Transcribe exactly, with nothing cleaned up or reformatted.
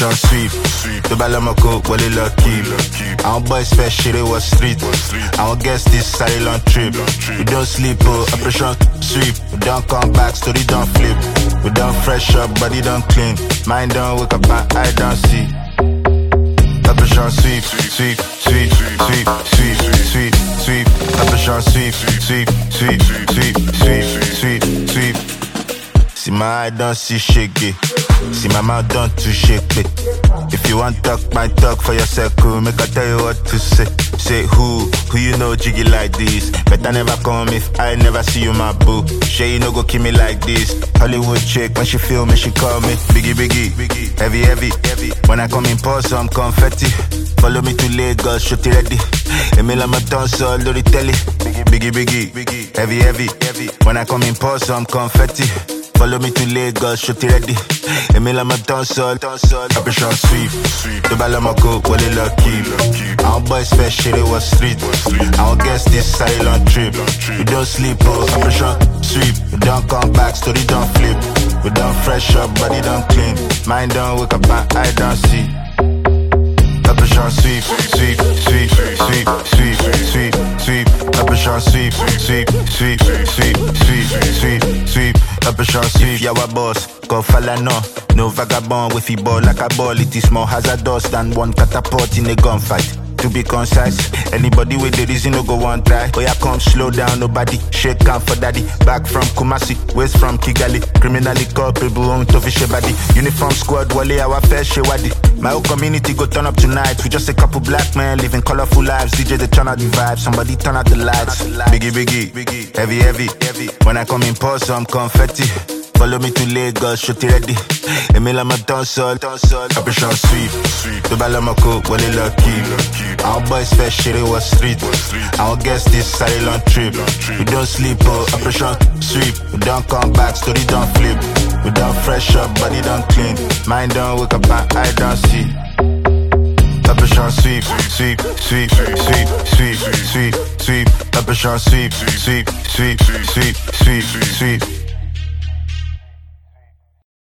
Operation sweep. The Balamako, well, it lucky. Our boys first shit, it was street. Our guest is silent trip. We don't sleep, oh, Operation sweep. We don't come back, story don't flip. We don't fresh up, body don't clean. Mind don't wake up, and eye don't see. Operation sweep, sweep, sweep, sweep, sweep, sweep, sweep. Operation sweep, sweep, sweep, sweep, sweep, sweep, sweep. See my eye don't see shaky. See my mouth don't too shake it. If you want talk, my talk for your circle. Make I tell you what to say. Say who, who you know jiggy like this. Better never come if I never see you, my boo. Shay, you no go kill me like this. Hollywood chick, when she feel me, she call me Biggie, Biggie, Biggie. Heavy, heavy, heavy. When I come in, pour some confetti. Follow me to Lagos, shoot it ready. Emila Matonso, Lori Telly. Biggie, Biggie, Biggie. Heavy, heavy, heavy. When I come in, pour some confetti. Follow me to Lagos, shoot it ready. Emila Matonso, Operation sweep. The Balamako, well, it lucky. Our boys first shit, it was street. Our guest is silent trip. We don't sleep, oh, Operation sweep. We don't come back, story don't flip. We don't fresh up, body don't clean. Mind don't wake up, and eye don't see. Operation sweep, sweep, sweep, sweep, sweep, sweep, sweep. Operation sweep, sweep, sweep, sweep, sweep, sweep, sweep. Operation sweep, yeah, our boss. Go follow no, no vagabond with the ball like a ball. It is more hazardous than one catapult in a gunfight. To be concise, anybody with the reason no go one try. Oh yeah, come slow down, nobody shake down for daddy. Back from Kumasi, west from Kigali. Criminally culpable, on to fish body. Uniform squad, wale our fair shewadi. My whole community go turn up tonight. We just a couple black men living colorful lives. D J they turn out the vibe, somebody turn out the lights. Biggie, biggie, biggie, heavy, heavy, heavy. When I come in, pour some confetti. Follow me to Lagos, shoot it ready. Emila Matonso, Operation sweep. The Balamako, well, it lucky. Our boys first shit, it was street. Our guest is silent trip. We don't sleep, oh, Operation sweep. We don't come back, story don't flip. We don't fresh up, body don't clean. Mind don't wake up, and eye don't see. Operation sweep, sweep, sweep, sweep, sweep, sweep, sweep. Operation sweep, sweep, sweep, sweep, sweep, sweep.